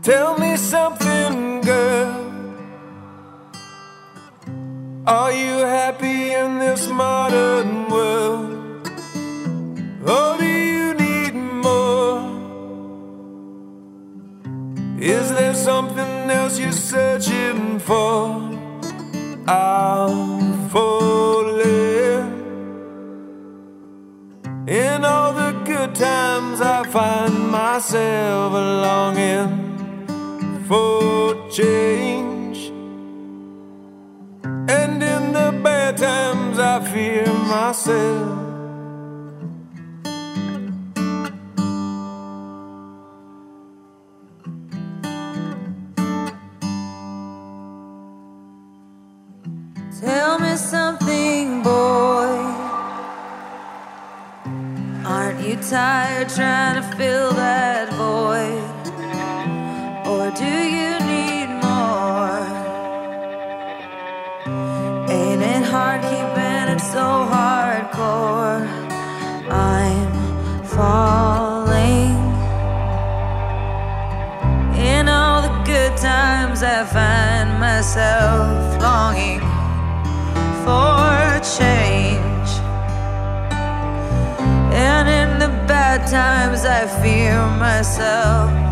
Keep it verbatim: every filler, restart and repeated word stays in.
Tell me something, girl. Are you happy in this modern world? Or do you need more? Is there something else you're searching for? I'm falling. In all the good times I find myself longing for change, and in the bad times I fear myself. Tell me something, boy. Aren't you tired trying to fill that void? Or do you need more? Ain't it hard keeping it so hardcore? I'm falling. In all the good times I find myself longing for change, and in the bad times I fear myself.